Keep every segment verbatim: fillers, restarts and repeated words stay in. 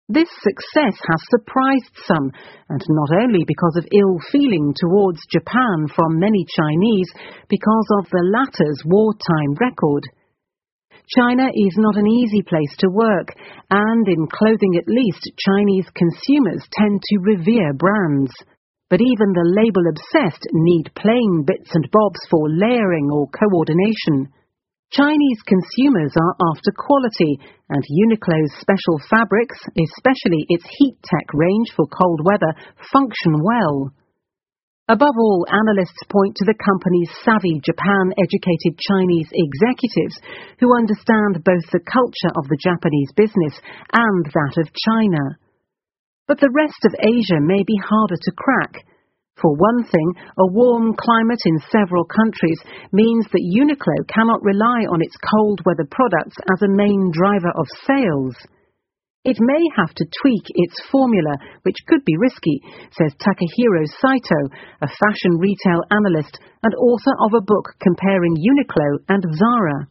This success has surprised some, and not only because of ill feeling towards Japan from many Chinese, because of the latter's wartime record. China is not an easy place to work, and in clothing at least, Chinese consumers tend to revere brands. But even the label-obsessed need plain bits and bobs for layering or coordination. Chinese consumers are after quality, and Uniqlo's special fabrics, especially its heat tech range for cold weather, function well. Above all, analysts point to the company's savvy Japan-educated Chinese executives who understand both the culture of the Japanese business and that of China. But the rest of Asia may be harder to crack. For one thing, a warm climate in several countries means that Uniqlo cannot rely on its cold weather products as a main driver of sales. It may have to tweak its formula, which could be risky, says Takahiro Saito, a fashion retail analyst and author of a book comparing Uniqlo and Zara.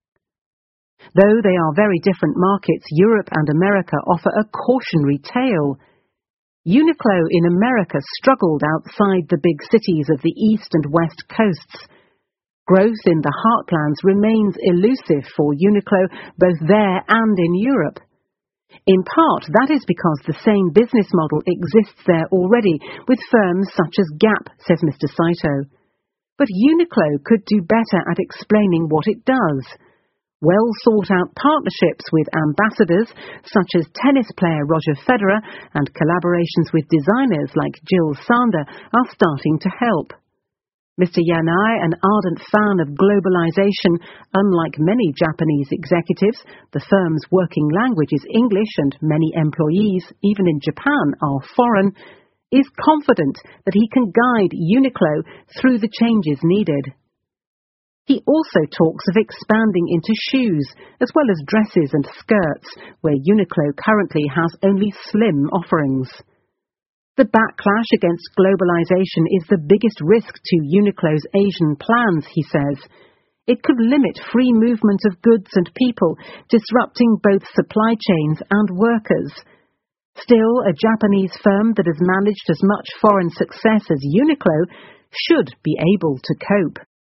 Though they are very different markets, Europe and America offer a cautionary tale. Uniqlo in America struggled outside the big cities of the east and west coasts. Growth in the heartlands remains elusive for Uniqlo both there and in Europe. In part, that is because the same business model exists there already with firms such as Gap, says Mister Saito. But Uniqlo could do better at explaining what it does. Well-thought-out partnerships with ambassadors, such as tennis player Roger Federer, and collaborations with designers like Jill Sander are starting to help. Mister Yanai, an ardent fan of globalization, unlike many Japanese executives, the firm's working language is English and many employees, even in Japan, are foreign, is confident that he can guide Uniqlo through the changes needed. He also talks of expanding into shoes, as well as dresses and skirts, where Uniqlo currently has only slim offerings. The backlash against globalization is the biggest risk to Uniqlo's Asian plans, he says. It could limit free movement of goods and people, disrupting both supply chains and workers. Still, a Japanese firm that has managed as much foreign success as Uniqlo should be able to cope.